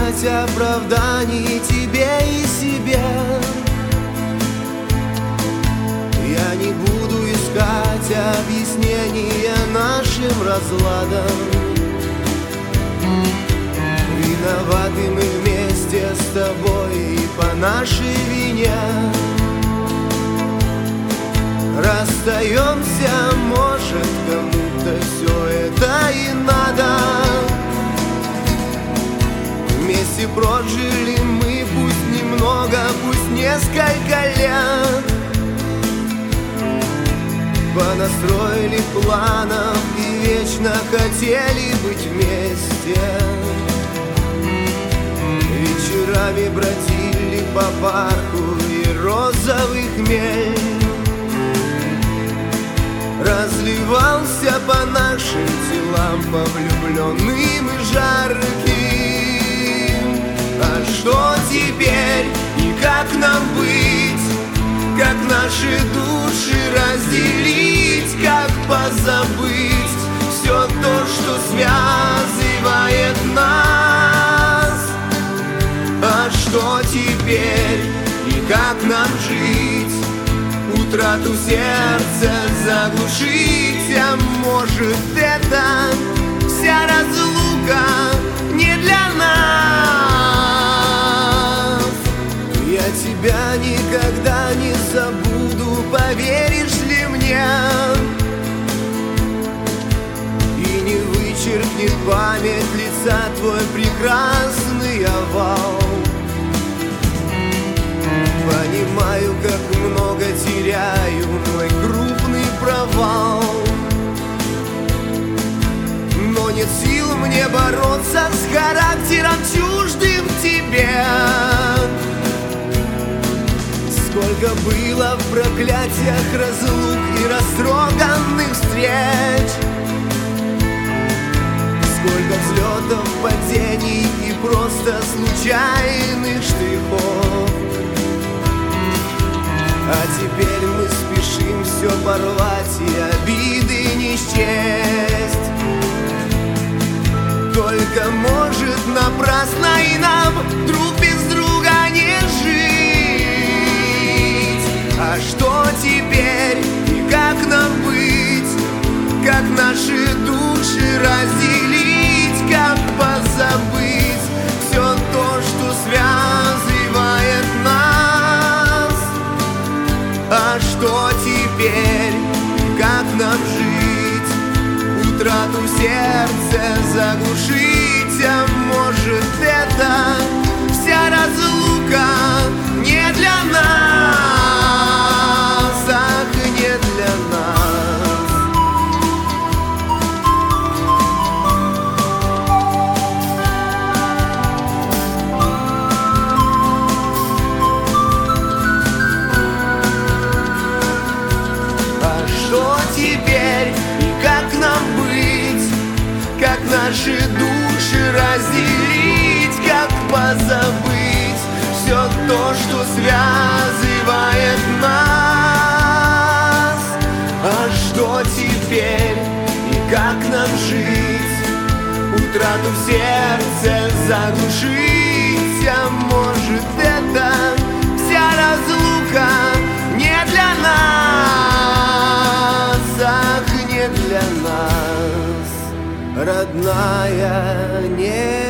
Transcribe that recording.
искать оправданий тебе и себе. Я не буду искать объяснения нашим разладам. Виноваты мы вместе с тобой и по нашей вине. Расстаемся, может, кому-то все это и надо. Вместе прожили мы, пусть немного, пусть несколько лет. Понастроили планов и вечно хотели быть вместе. Вечерами бродили по парку и розовый хмель разливался по нашим телам, по влюбленным и жарким. А что теперь и как нам быть? Как наши души разделить? Как позабыть все то, что связывает нас? А что теперь и как нам жить? Утрату сердца заглушить, а может, это вся разлука не для нас. Я тебя никогда не забуду, поверишь ли мне? И не вычеркнет память лица твой прекрасный овал. Понимаю, как много теряю, мой крупный провал. Но нет сил мне бороться с характером чуждым тебе. Сколько было в проклятиях разлук и растроганных встреч. Сколько взлетов, падений и просто случайных штрихов. А теперь мы спешим все порвать и обиды не счесть. Только, может, напрасно и нам друг без друга не жить. А что теперь и как нам быть? Как наши души разделить? Как позабыть все то, что связывает нас? А что теперь и как нам жить? Утрату сердца заглушить, а может, это вся разлука не для нас? Ах, не для нас. А что теперь и как нам быть? Как наши души разделить? Как позабыть все то, что связывает нас? А что теперь и как нам жить? Утрату в сердце заглушить, а может, это вся разлука не для нас? Ах, не для нас, родная, не